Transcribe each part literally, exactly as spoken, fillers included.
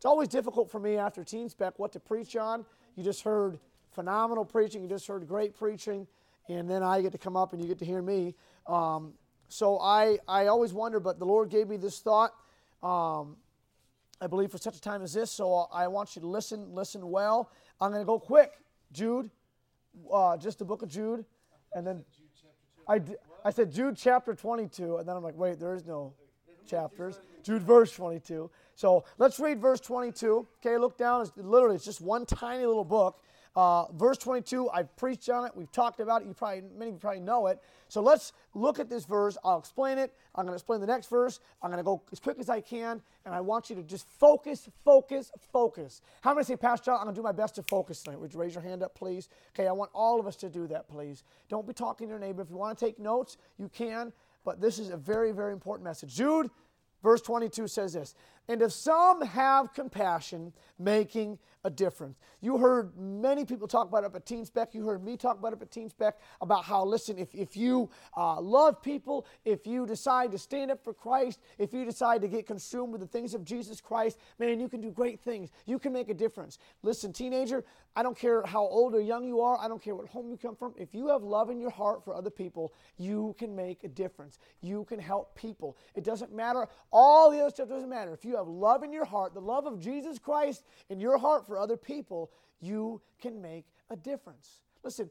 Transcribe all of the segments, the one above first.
It's always difficult for me after Teen Spec what to preach on. You just heard phenomenal preaching. You just heard great preaching. And then I get to come up and you get to hear me. Um, so I, I always wonder, but the Lord gave me this thought, um, I believe, for such a time as this. So I want you to listen, listen well. I'm going to go quick. Jude, uh, just the book of Jude. And then I, I said Jude chapter twenty-two. And then I'm like, wait, there is no chapters. Jude verse twenty-two. So let's read verse twenty-two. Okay, look down. It's literally, it's just one tiny little book. Uh, verse twenty-two, I've preached on it. We've talked about it. You probably, many of you probably know it. So let's look at this verse. I'll explain it. I'm going to explain the next verse. I'm going to go as quick as I can, and I want you to just focus, focus, focus. How many say, Pastor John, I'm going to do my best to focus tonight? Would you raise your hand up, please? Okay, I want all of us to do that, please. Don't be talking to your neighbor. If you want to take notes, you can, but this is a very, very important message. Jude, verse twenty-two says this, and if some have compassion, making a difference. You heard many people talk about it up at Teen Spec. You heard me talk about it up at Teen Spec about how, listen, if, if you uh, love people, if you decide to stand up for Christ, if you decide to get consumed with the things of Jesus Christ, man, you can do great things. You can make a difference. Listen, teenager, I don't care how old or young you are. I don't care what home you come from. If you have love in your heart for other people, you can make a difference. You can help people. It doesn't matter. All the other stuff doesn't matter. If you have love in your heart, the love of Jesus Christ in your heart for other people, you can make a difference. Listen,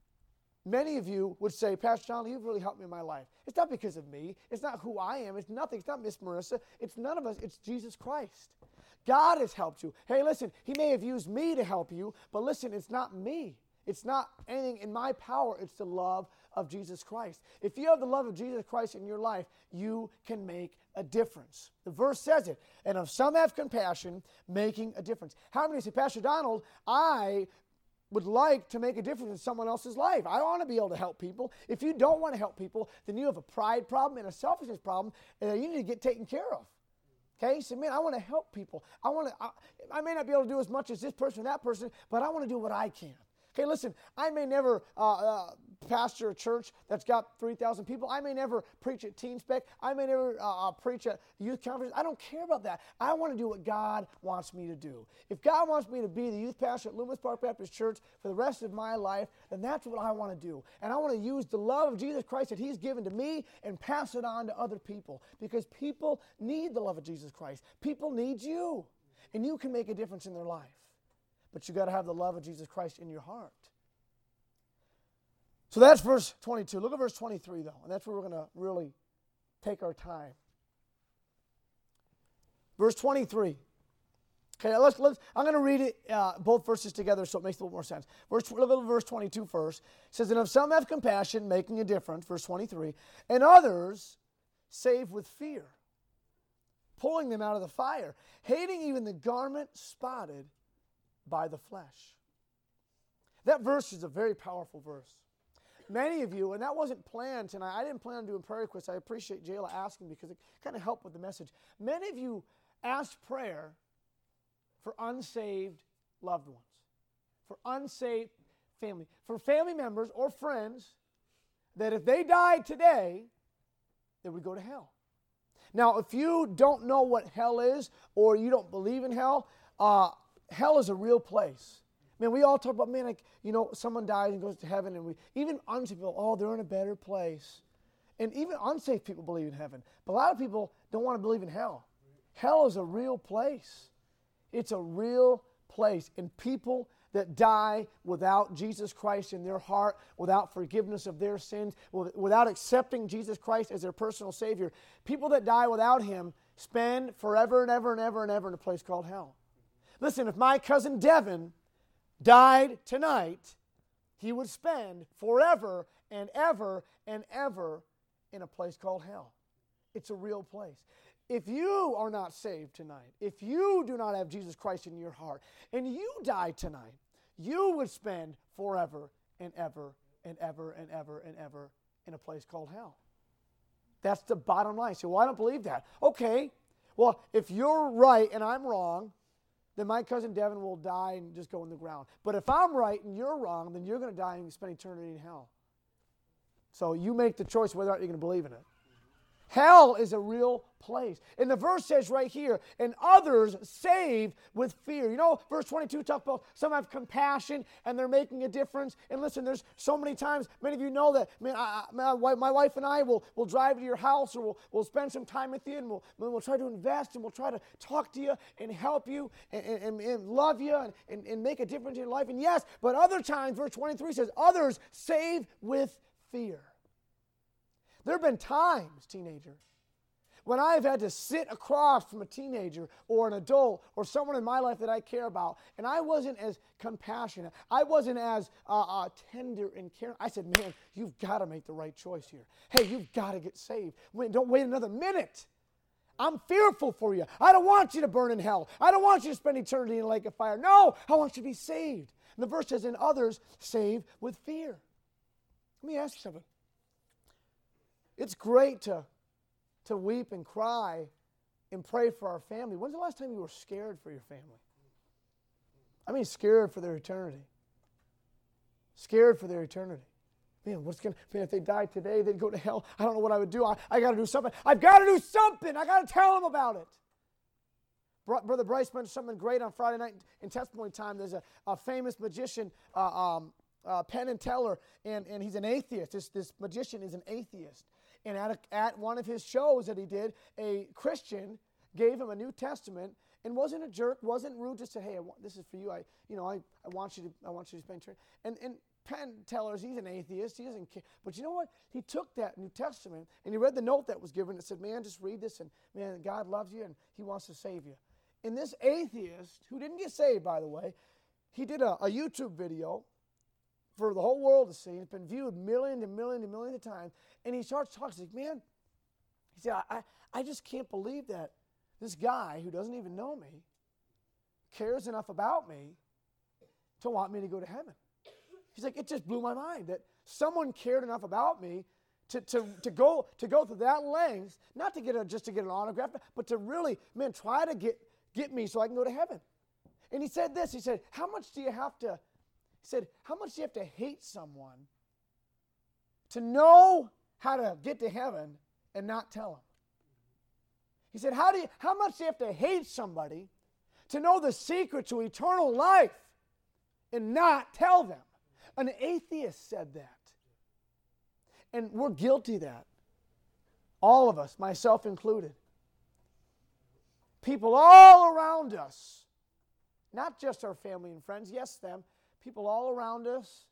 many of you would say, Pastor John, you've really helped me in my life. It's not because of me. It's not who I am. It's nothing. It's not Miss Marissa. It's none of us. It's Jesus Christ. God has helped you. Hey, listen, he may have used me to help you, but listen, it's not me. It's not anything in my power. It's the love of Jesus Christ. If you have the love of Jesus Christ in your life, you can make a difference. The verse says it. And if some have compassion, making a difference. How many say, Pastor Donald, I would like to make a difference in someone else's life. I want to be able to help people. If you don't want to help people, then you have a pride problem and a selfishness problem that you need to get taken care of. Okay, so man, I want to help people. I want to. I, I may not be able to do as much as this person or that person, but I want to do what I can. Okay, listen, I may never uh, uh, pastor a church that's got three thousand people. I may never preach at Teen Spec. I may never uh, uh, preach at youth conference. I don't care about that. I want to do what God wants me to do. If God wants me to be the youth pastor at Loomis Park Baptist Church for the rest of my life, then that's what I want to do. And I want to use the love of Jesus Christ that he's given to me and pass it on to other people, because people need the love of Jesus Christ. People need you, and you can make a difference in their life. But you got to have the love of Jesus Christ in your heart. So that's verse twenty-two. Look at verse twenty-three, though, and that's where we're going to really take our time. Verse twenty-three. Okay, let's, let's, I'm going to read it, uh, both verses together so it makes a little more sense. Verse, look at verse twenty-two first. It says, and if some have compassion, making a difference, verse twenty-three, and others save with fear, pulling them out of the fire, hating even the garment spotted by the flesh. That verse is a very powerful verse. Many of you, and that wasn't planned tonight. I didn't plan on doing prayer requests. I appreciate Jayla asking because it kind of helped with the message. Many of you asked prayer for unsaved loved ones, for unsaved family, for family members or friends that if they died today, they would go to hell. Now, if you don't know what hell is or you don't believe in hell, uh, hell is a real place. Man, we all talk about, man, like, you know, someone dies and goes to heaven, and we, even unsaved people, oh, they're in a better place. And even unsafe people believe in heaven. But a lot of people don't want to believe in hell. Hell is a real place. It's a real place. And people that die without Jesus Christ in their heart, without forgiveness of their sins, without accepting Jesus Christ as their personal Savior, people that die without him spend forever and ever and ever and ever in a place called hell. Listen, if my cousin Devin died tonight, he would spend forever and ever and ever in a place called hell. It's a real place. If you are not saved tonight, if you do not have Jesus Christ in your heart, and you die tonight, you would spend forever and ever and ever and ever and ever in a place called hell. That's the bottom line. So, well, I don't believe that. Okay, well, if you're right and I'm wrong, then my cousin Devin will die and just go in the ground. But if I'm right and you're wrong, then you're going to die and spend eternity in hell. So you make the choice whether or not you're going to believe in it. Hell is a real place. And the verse says right here, and others saved with fear. You know, verse twenty-two talks about some have compassion and they're making a difference. And listen, there's so many times, many of you know that, man, I, I, my, my wife and I will, will drive to your house, or we'll, we'll spend some time with you, and we'll, we'll try to invest, and we'll try to talk to you and help you and, and, and love you and, and, and make a difference in your life. And yes, but other times, verse twenty-three says, others save with fear. There have been times, teenager, when I've had to sit across from a teenager or an adult or someone in my life that I care about, and I wasn't as compassionate. I wasn't as uh, uh, tender and caring. I said, man, you've got to make the right choice here. Hey, you've got to get saved. Wait, don't wait another minute. I'm fearful for you. I don't want you to burn in hell. I don't want you to spend eternity in a lake of fire. No, I want you to be saved. And the verse says, and others save with fear. Let me ask you something. It's great to, to weep and cry and pray for our family. When's the last time you were scared for your family? I mean scared for their eternity. Scared for their eternity. Man, what's gonna, man, if they died today, they'd go to hell. I don't know what I would do. I, I got to do something. I've got to do something. I got to tell them about it. Brother Bryce mentioned something great on Friday night in testimony time. There's a, a famous magician, uh, um, uh, Penn and Teller, and, and he's an atheist. This, this magician is an atheist. And at, a, at one of his shows that he did, a Christian gave him a New Testament and wasn't a jerk, wasn't rude, just said, hey, I want, this is for you. I, you know, I, I want you to, I want you to spend time. And, and Penn Tellers, he's an atheist. He doesn't care. But you know what? He took that New Testament and he read the note that was given. It said, man, just read this, and man, God loves you and he wants to save you. And this atheist, who didn't get saved, by the way, he did a, a YouTube video for the whole world to see. It's been viewed millions and millions and millions of times. And he starts talking. He's like, man, he said, I, I just can't believe that this guy who doesn't even know me cares enough about me to want me to go to heaven. He's like, it just blew my mind that someone cared enough about me to, to, to, go, to go through that length, not to get a, just to get an autograph, but to really, man, try to get, get me so I can go to heaven. And he said this. He said, how much do you have to He said, how much do you have to hate someone to know how to get to heaven and not tell them? He said, how do you, how much do you have to hate somebody to know the secret to eternal life and not tell them? An atheist said that. And we're guilty of that. All of us, myself included. People all around us, not just our family and friends, yes, them, people all around us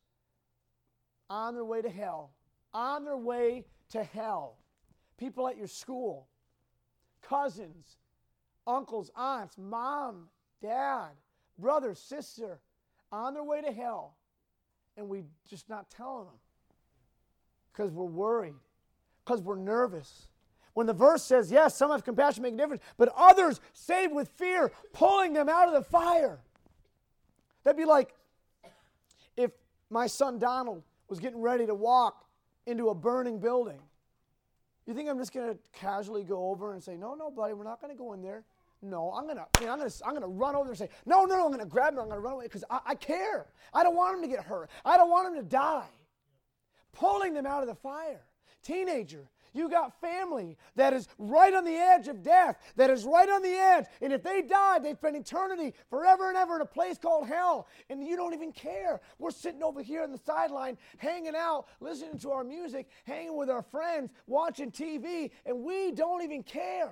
on their way to hell. On their way to hell. People at your school, cousins, uncles, aunts, mom, dad, brother, sister, on their way to hell. And we just not telling them because we're worried, because we're nervous. When the verse says, yes, some have compassion, make a difference, but others save with fear, pulling them out of the fire. That'd be like if my son Donald was getting ready to walk into a burning building. You think I'm just going to casually go over and say, no, no, buddy, we're not going to go in there. No, I'm going to, I'm going to, I'm going to run over there and say, no, no, no, I'm going to grab him, I'm going to run away because I, I care. I don't want him to get hurt. I don't want him to die. Pulling them out of the fire. Teenager, you got family that is right on the edge of death, that is right on the edge. And if they die, they spend eternity forever and ever in a place called hell. And you don't even care. We're sitting over here on the sideline, hanging out, listening to our music, hanging with our friends, watching T V, and we don't even care.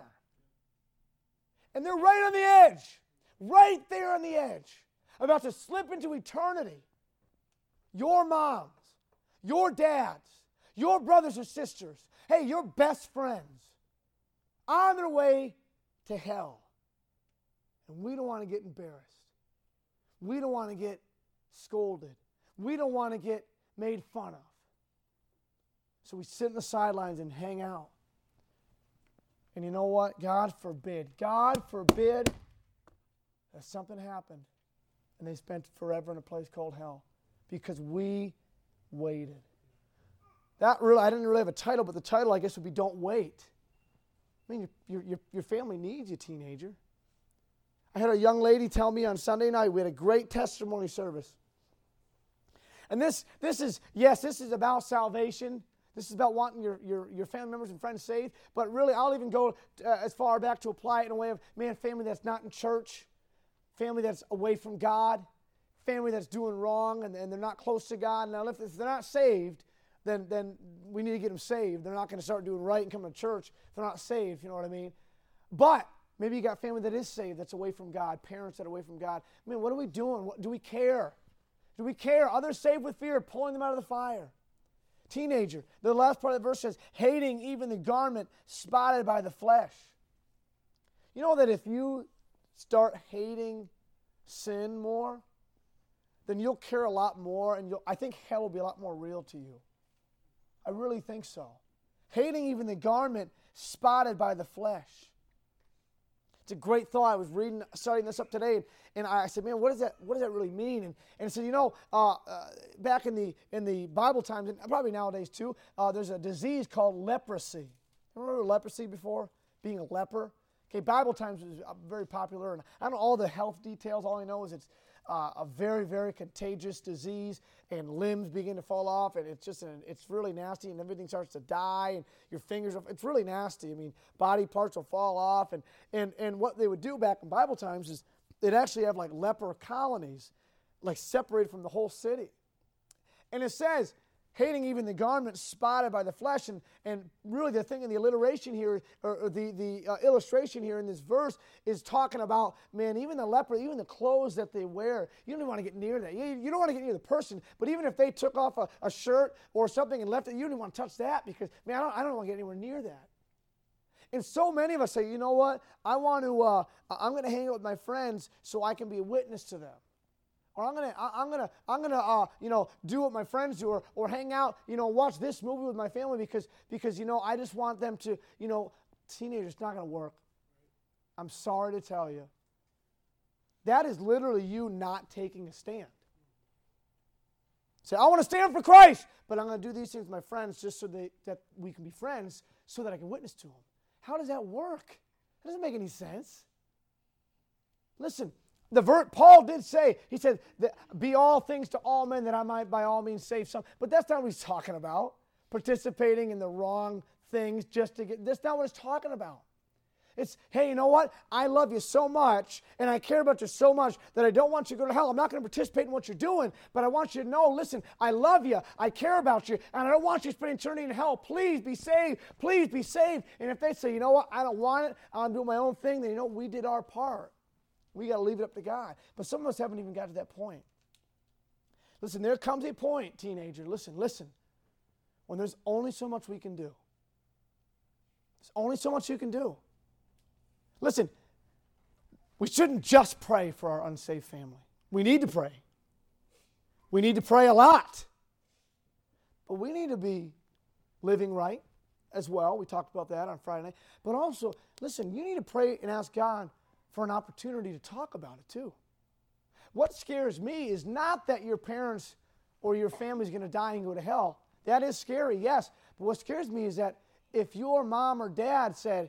And they're right on the edge, right there on the edge, about to slip into eternity. Your moms, your dads, your brothers or sisters, hey, your best friends, on their way to hell. And we don't want to get embarrassed. We don't want to get scolded. We don't want to get made fun of. So we sit in the sidelines and hang out. And you know what? God forbid, God forbid that something happened and they spent forever in a place called hell because we waited. That really, I didn't really have a title, but the title, I guess, would be Don't Wait. I mean, your, your, your family needs you, teenager. I had a young lady tell me on Sunday night, we had a great testimony service. And this, this is, yes, this is about salvation. This is about wanting your, your, your family members and friends saved. But really, I'll even go uh, as far back to apply it in a way of, man, family that's not in church, family that's away from God, family that's doing wrong and, and they're not close to God. Now, if, if they're not saved, then, then we need to get them saved. They're not going to start doing right and coming to church if they're not saved, you know what I mean? But maybe you got family that is saved, that's away from God, parents that are away from God. I mean, what are we doing? What, do we care? Do we care? Others saved with fear, pulling them out of the fire. Teenager, the last part of the verse says, hating even the garment spotted by the flesh. You know that if you start hating sin more, then you'll care a lot more, and you'll, I think hell will be a lot more real to you. I really think so. Hating even the garment spotted by the flesh. It's a great thought. I was reading, studying this up today, and, and I said, man, what does that what does that really mean? And, and it said, you know, uh, uh, back in the in the Bible times, and probably nowadays too, uh, there's a disease called leprosy. Remember leprosy before? Being a leper? Okay, Bible times is very popular, and I don't know all the health details. All I know is it's uh, a very, very contagious disease, and limbs begin to fall off, and it's just an, it's really nasty, and everything starts to die, and your fingers, it's really nasty. I mean, body parts will fall off, and and and what they would do back in Bible times is they'd actually have like leper colonies, like separated from the whole city. And it says, hating even the garment spotted by the flesh. And, and really the thing in the alliteration here, or, or the, the uh, illustration here in this verse is talking about, man, even the leper, even the clothes that they wear, you don't even want to get near that. You, you don't want to get near the person, but even if they took off a, a shirt or something and left it, you don't even want to touch that because, man, I don't, I don't want to get anywhere near that. And so many of us say, you know what, I want to, uh, I'm going to hang out with my friends so I can be a witness to them. Or I'm gonna, I'm gonna, I'm gonna, uh, you know, do what my friends do, or, or hang out, you know, watch this movie with my family because, because, you know, I just want them to, you know, teenagers, it's not gonna work. I'm sorry to tell you. That is literally you not taking a stand. Say, I want to stand for Christ, but I'm gonna do these things with my friends just so they, that we can be friends, so that I can witness to them. How does that work? That doesn't make any sense. Listen. The ver- Paul did say, he said, that be all things to all men that I might by all means save some. But that's not what he's talking about. Participating in the wrong things just to get, that's not what he's talking about. It's, hey, you know what? I love you so much and I care about you so much that I don't want you to go to hell. I'm not going to participate in what you're doing, but I want you to know, listen, I love you, I care about you, and I don't want you to spend eternity in hell. Please be saved. Please be saved. And if they say, you know what? I don't want it. I'm doing my own thing, then you know, we did our part. We got to leave it up to God. But some of us haven't even got to that point. Listen, there comes a point, teenager, listen, listen, when there's only so much we can do. There's only so much you can do. Listen, we shouldn't just pray for our unsaved family. We need to pray. We need to pray a lot. But we need to be living right as well. We talked about that on Friday night. But also, listen, you need to pray and ask God for an opportunity to talk about it too. What scares me is not that your parents or your family is going to die and go to hell. That is scary, yes. But what scares me is that if your mom or dad said,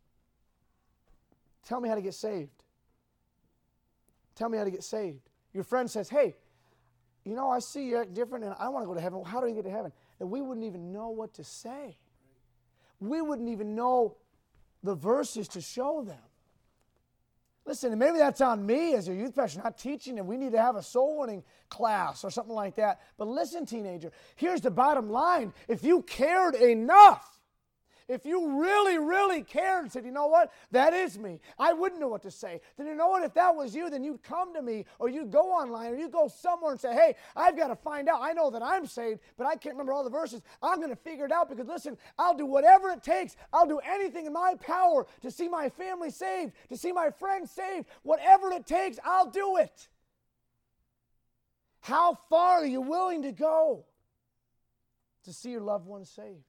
tell me how to get saved. Tell me how to get saved. Your friend says, hey, you know, I see you act different and I want to go to heaven. How do I get to heaven? And we wouldn't even know what to say. We wouldn't even know the verses to show them. Listen, and maybe that's on me as your youth pastor, not teaching, and we need to have a soul winning class or something like that. But listen, teenager, here's the bottom line. If you cared enough, if you really, really cared and said, you know what, that is me, I wouldn't know what to say. Then you know what, if that was you, then you'd come to me, or you'd go online, or you'd go somewhere and say, hey, I've got to find out. I know that I'm saved, but I can't remember all the verses. I'm going to figure it out because, listen, I'll do whatever it takes. I'll do anything in my power to see my family saved, to see my friends saved. Whatever it takes, I'll do it. How far are you willing to go to see your loved ones saved?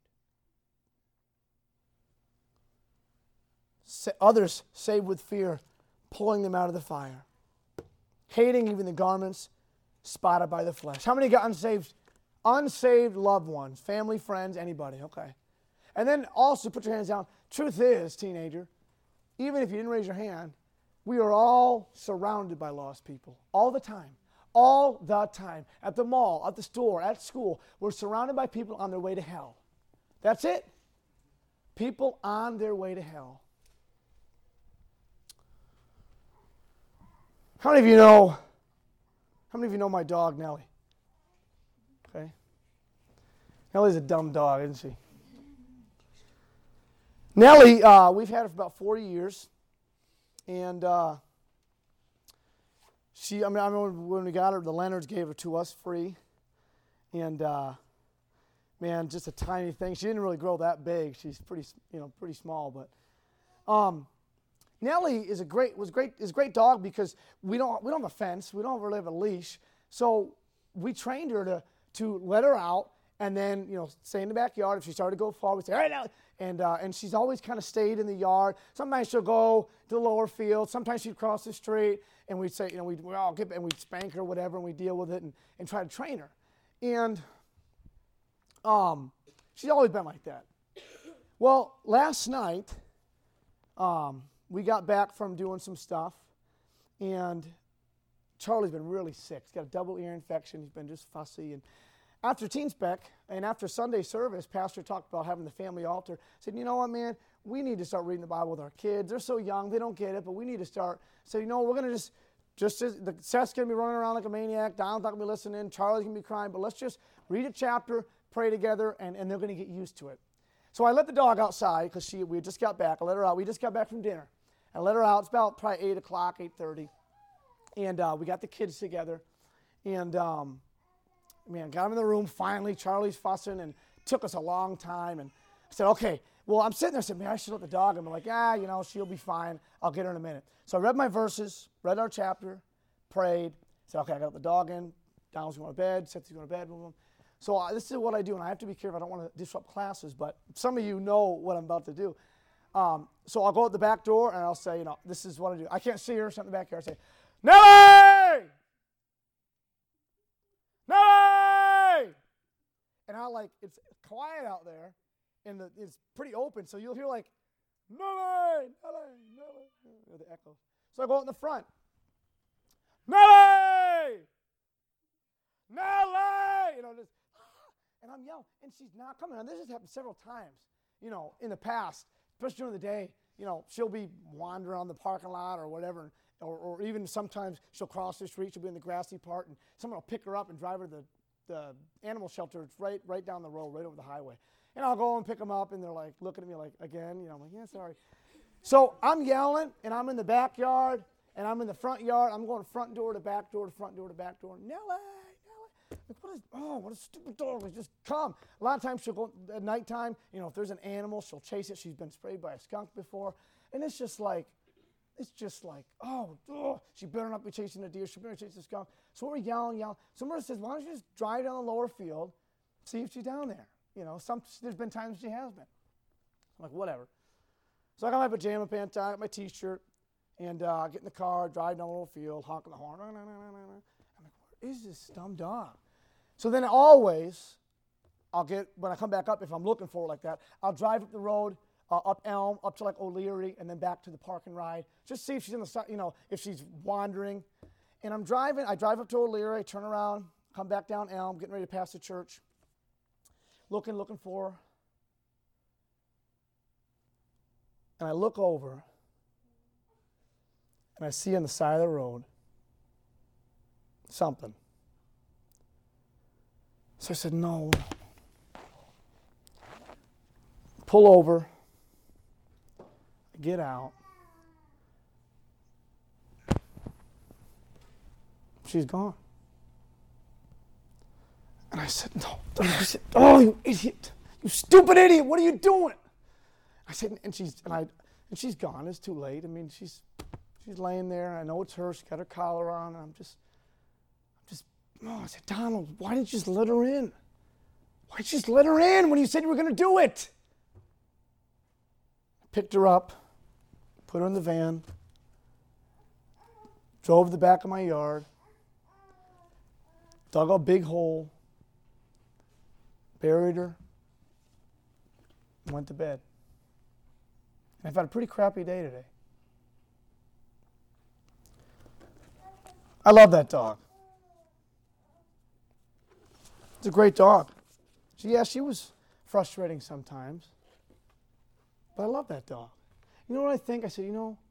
Others saved with fear, pulling them out of the fire. Hating even the garments spotted by the flesh. How many got unsaved? Unsaved loved ones, family, friends, anybody, okay. And then also put your hands down. Truth is, teenager, even if you didn't raise your hand, we are all surrounded by lost people all the time. All the time. At the mall, at the store, at school, we're surrounded by people on their way to hell. That's it. People on their way to hell. How many of you know, how many of you know my dog, Nellie? Okay. Nellie's a dumb dog, isn't she? Nellie, uh, we've had her for about forty years. And uh, she, I mean, I remember when we got her, the Leonards gave her to us free. And, uh, man, just a tiny thing. She didn't really grow that big. She's pretty, you know, pretty small. But um, Nellie is a great, was great, is a great dog because we don't, we don't have a fence. We don't really have a leash. So we trained her to, to let her out and then, you know, stay in the backyard. If she started to go far, we'd say, all right, Nellie. And, uh, and she's always kind of stayed in the yard. Sometimes she'll go to the lower field. Sometimes she'd cross the street, and we'd say, you know, we'd, we'd all get, and we'd spank her or whatever, and we'd deal with it and, and try to train her. And um, she's always been like that. Well, last night, um, we got back from doing some stuff, and Charlie's been really sick. He's got a double ear infection. He's been just fussy. And after Teen Spec and after Sunday service, Pastor talked about having the family altar. Said, you know what, man, we need to start reading the Bible with our kids. They're so young, they don't get it, but we need to start. So, you know, we're going to just, just as the Seth's going to be running around like a maniac, Don's not going to be listening, Charlie's going to be crying, but let's just read a chapter, pray together, and, and they're going to get used to it. So I let the dog outside because she we just got back. I let her out. We just got back from dinner. I let her out. It's about probably eight o'clock, eight thirty. And uh, we got the kids together. And, um, man, got them in the room finally. Charlie's fussing, and it took us a long time. And I said, okay. Well, I'm sitting there. I said, man, I should let the dog. I'm like, ah, you know, she'll be fine. I'll get her in a minute. So I read my verses, read our chapter, prayed. Said, okay, I got the dog in. Donald's going to bed. Seth's going to bed with him. So uh, this is what I do, and I have to be careful. I don't want to disrupt classes, but some of you know what I'm about to do. Um, so I'll go out the back door, and I'll say, you know, this is what I do. I can't see her, so in the backyard. I say, Nellie! Nellie! And I like, it's quiet out there, and the, it's pretty open, so you'll hear like, Nellie! Nellie! Nellie! The echo. So I go out in the front. Nellie! Nellie! You know, just, and I'm yelling, and she's not coming. And this has happened several times, you know, in the past, especially during the day. You know, she'll be wandering around the parking lot or whatever, or, or even sometimes she'll cross the street. She'll be in the grassy part, and someone will pick her up and drive her to the, the animal shelter. It's right, right down the road, right over the highway. And I'll go and pick them up, and they're like looking at me like, again? You know, I'm like, yeah, sorry. So I'm yelling, and I'm in the backyard, and I'm in the front yard. I'm going front door to back door to front door to back door. Nellie! Like, what is, oh, what a stupid dog. Like, just come. A lot of times she'll go at nighttime, you know, if there's an animal, she'll chase it. She's been sprayed by a skunk before. And it's just like, it's just like, oh, oh she better not be chasing a deer. She better chase a skunk. So we're yelling, yelling. Someone says, why don't you just drive down the lower field, see if she's down there? You know, some, there's been times she has been. I'm like, whatever. So I got my pajama pants on, I got my T-shirt, and uh, get in the car, drive down the lower field, honking the horn. I'm like, where is this dumb dog? So then always, I'll get, when I come back up, if I'm looking for it like that, I'll drive up the road, uh, up Elm, up to like O'Leary, and then back to the park and ride. Just see if she's in the, you know, if she's wandering. And I'm driving, I drive up to O'Leary, turn around, come back down Elm, getting ready to pass the church. Looking, looking for her. And I look over, and I see on the side of the road something. So I said, no. Pull over. Get out. She's gone. And I said, no. I said, oh, you idiot. You stupid idiot. What are you doing? I said, and she's and I and she's gone. It's too late. I mean, she's she's laying there. I know it's her. She's got her collar on. And I'm just Oh, I said, Donald, why didn't you just let her in? Why didn't you just let her in when you said you were going to do it? I picked her up, put her in the van, drove to the back of my yard, dug a big hole, buried her, and went to bed. And I've had a pretty crappy day today. I love that dog. It's a great dog. She, yeah, she was frustrating sometimes. But I love that dog. You know what I think? I said, you know,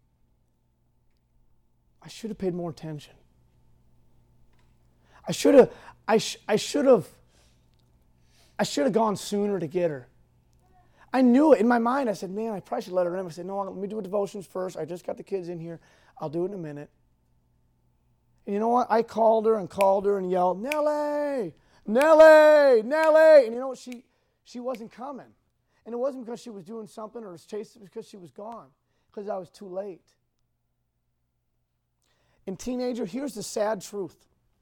I should have paid more attention. I should have, I, sh- I should have, I should have gone sooner to get her. I knew it in my mind. I said, man, I probably should let her in. I said, no, let me do devotions first. I just got the kids in here. I'll do it in a minute. And you know what? I called her and called her and yelled, Nellie, Nellie, Nellie. And you know what? She, she wasn't coming. And it wasn't because she was doing something or was chasing, it was because she was gone, because I was too late. And teenager, here's the sad truth.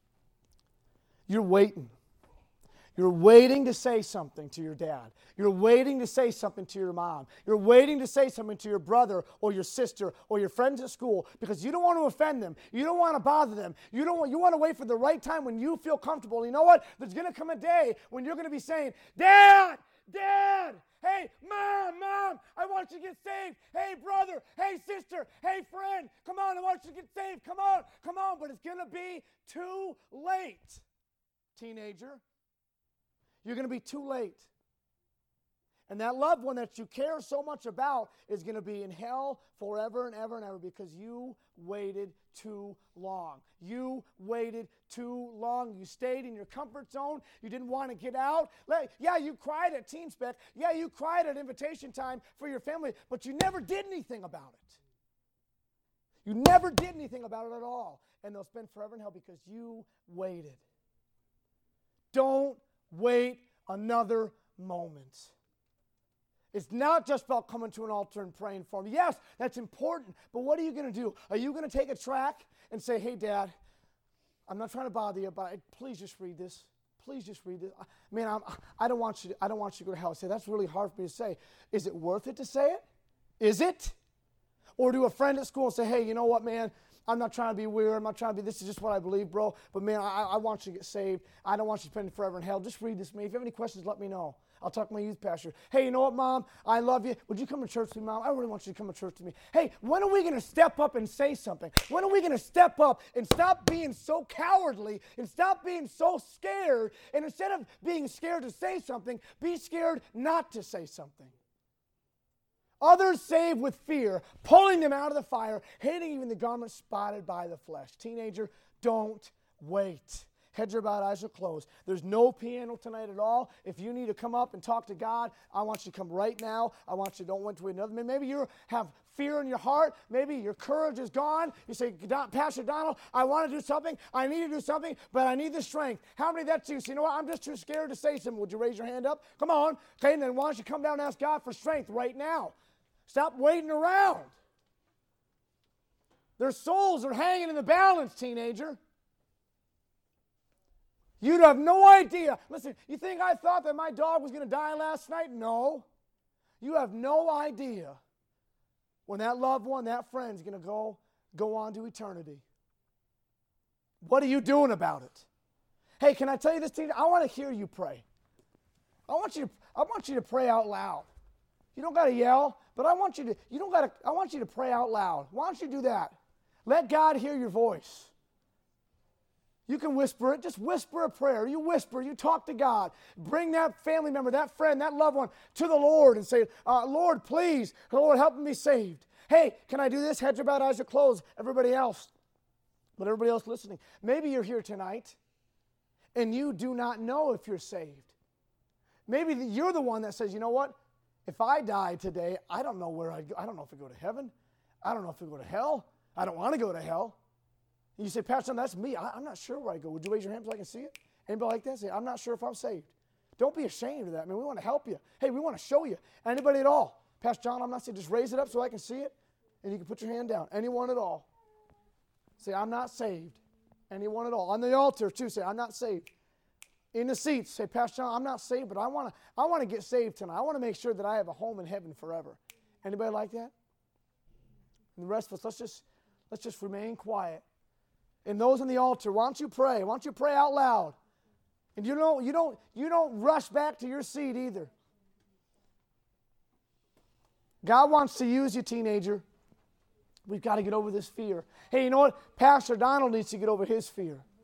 You're waiting. You're waiting to say something to your dad. You're waiting to say something to your mom. You're waiting to say something to your brother or your sister or your friends at school because you don't want to offend them. You don't want to bother them. You don't want, you want to wait for the right time when you feel comfortable. You know what? There's going to come a day when you're going to be saying, Dad, Dad, hey, Mom, Mom, I want you to get saved. Hey, brother, hey, sister, hey, friend, come on, I want you to get saved. Come on, come on. But it's going to be too late, teenager. You're going to be too late. And that loved one that you care so much about is going to be in hell forever and ever and ever because you waited too long. You waited too long. You stayed in your comfort zone. You didn't want to get out. Yeah, you cried at Teen Spec. Yeah, you cried at invitation time for your family, but you never did anything about it. You never did anything about it at all. And they'll spend forever in hell because you waited. Don't wait another moment. It's not just about coming to an altar and praying for them. Yes, that's important, but what are you going to do? Are you going to take a tract and say, hey, Dad, I'm not trying to bother you, but please just read this. Please just read this. Man, I'm, I don't want you to, I don't want you to go to hell. I say, that's really hard for me to say. Is it worth it to say it? Is it? Or do a friend at school and say, hey, you know what, man? I'm not trying to be weird. I'm not trying to be, this is just what I believe, bro. But, man, I, I want you to get saved. I don't want you to spend forever in hell. Just read this to me. If you have any questions, let me know. I'll talk to my youth pastor. Hey, you know what, Mom? I love you. Would you come to church with me, Mom? I really want you to come to church with me. Hey, when are we going to step up and say something? When are we going to step up and stop being so cowardly and stop being so scared? And instead of being scared to say something, be scared not to say something. Others saved with fear, pulling them out of the fire, hating even the garment spotted by the flesh. Teenager, don't wait. Heads are bowed, eyes are closed. There's no piano tonight at all. If you need to come up and talk to God, I want you to come right now. I want you to don't wait to another. Maybe you have fear in your heart. Maybe your courage is gone. You say, Pastor Donald, I want to do something. I need to do something, but I need the strength. How many of that's you? So you know what? I'm just too scared to say something. Would you raise your hand up? Come on. Okay, and then why don't you come down and ask God for strength right now? Stop waiting around. Their souls are hanging in the balance, teenager. You'd have no idea. Listen, you think I thought that my dog was going to die last night? No. You have no idea when that loved one, that friend's going to go, go on to eternity. What are you doing about it? Hey, can I tell you this, teenager? I want to hear you pray. I want you to, I want you to pray out loud. You don't got to yell, but I want you to, you don't got to, I want you to pray out loud. Why don't you do that? Let God hear your voice. You can whisper it. Just whisper a prayer. You whisper. You talk to God. Bring that family member, that friend, that loved one to the Lord and say, uh, Lord, please, Lord, help me be saved. Hey, can I do this? Heads are bowed, eyes are closed. Everybody else, but everybody else listening. Maybe you're here tonight and you do not know if you're saved. Maybe you're the one that says, you know what? If I die today, I don't know where I'd go. I don't know if I go to heaven. I don't know if I go to hell. I don't want to go to hell. And you say, Pastor, that's me. I, I'm not sure where I go. Would you raise your hand so I can see it? Anybody like that? Say, I'm not sure if I'm saved. Don't be ashamed of that. I mean, we want to help you. Hey, we want to show you. Anybody at all? Pastor John, I'm not saying, just raise it up so I can see it. And you can put your hand down. Anyone at all. Say, I'm not saved. Anyone at all. On the altar, too, say, I'm not saved. In the seats, say, Pastor John, I'm not saved, but I want to I want to get saved tonight. I want to make sure that I have a home in heaven forever. Anybody like that? And the rest of us, let's just let's just remain quiet. And those on the altar, why don't you pray? Why don't you pray out loud? And you don't you don't you don't rush back to your seat either. God wants to use you, teenager. We've got to get over this fear. Hey, you know what? Pastor Donald needs to get over his fear.